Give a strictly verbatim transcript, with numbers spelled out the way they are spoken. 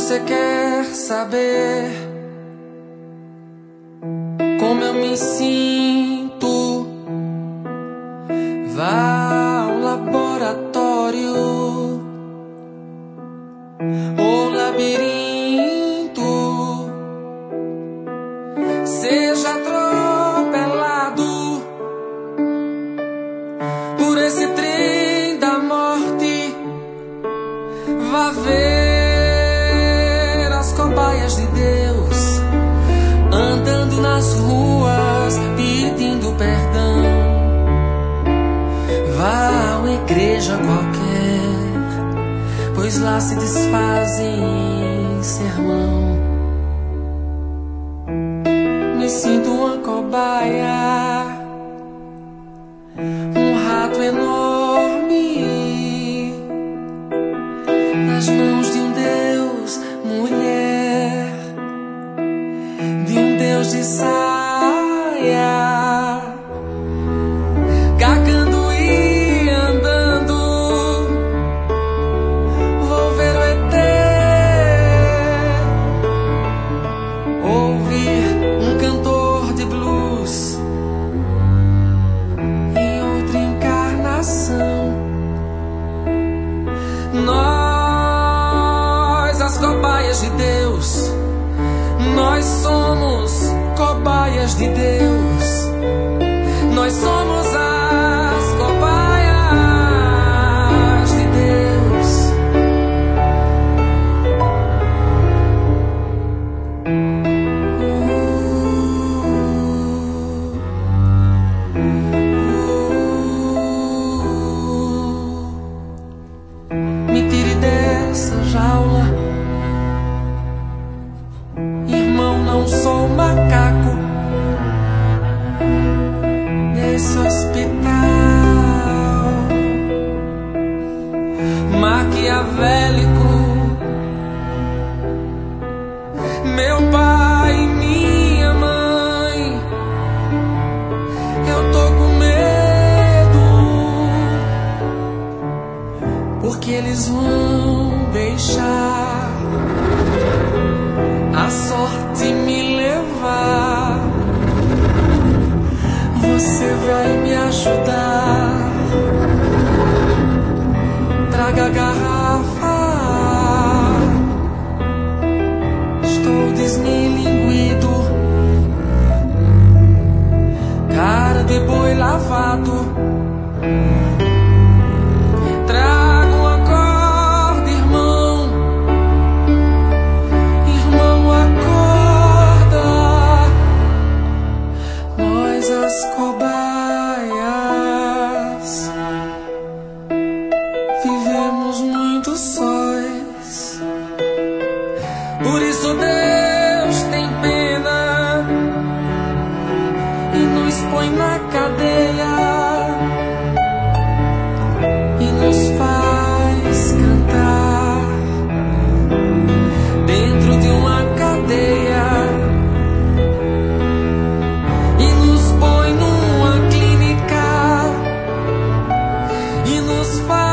você quer saber como eu me sinto, vá ao laboratório ou labirinto, seja atropelado por esse trem da morte, vá ver as cobaias de Deus andando nas ruas pedindo perdão. Vá a uma igreja qualquer, pois lá se desfazem em sermão. Me sinto uma cobaia, um rato enorme nas mãos de um Deus mulher, de um Deus de saia, cagando e andando. Vou ver o E T, ouvir um cantor de blues em outra encarnação. Nós, as cobaias de Deus, nós somos cobaias de Deus. Nós somos as cobaias de Deus. Uh, uh, me tire dessa jaula, irmão, não sou macaco nesse hospital maquiavélico. Meu pai e minha mãe, eu tô com medo, porque eles vão deixar a sorte me levar. Você vai me ajudar, traga a garrafa. Estou desmilinguido, cara de boi lavado. Traga uma corda, irmão. Irmão, acorda. Nós, as cobaias, vivemos muito sós. Por isso Deus tem pena e nos põe na cadeia e nos faz cantar dentro de uma cadeia e nos põe numa clínica e nos faz